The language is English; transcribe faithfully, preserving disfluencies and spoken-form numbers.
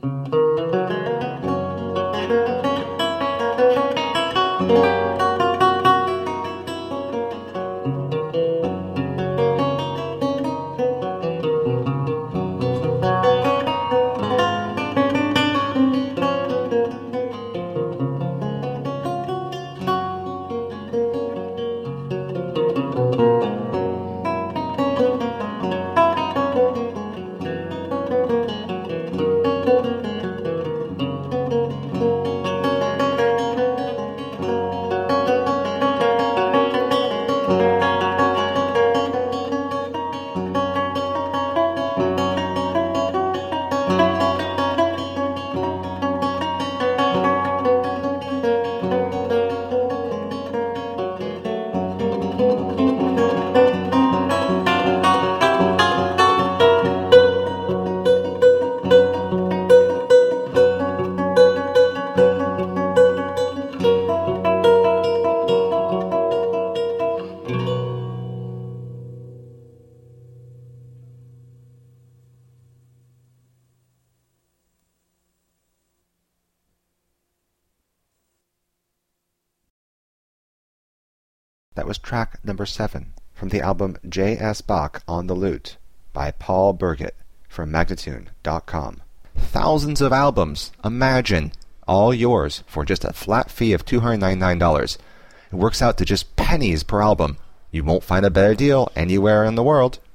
That was track number seven from the album J S. Bach on the Lute by Paul Birgit from Magnatune dot com. Thousands of albums, imagine, all yours for just a flat fee of two hundred ninety-nine dollars. It works out to just pennies per album. You won't find a better deal anywhere in the world.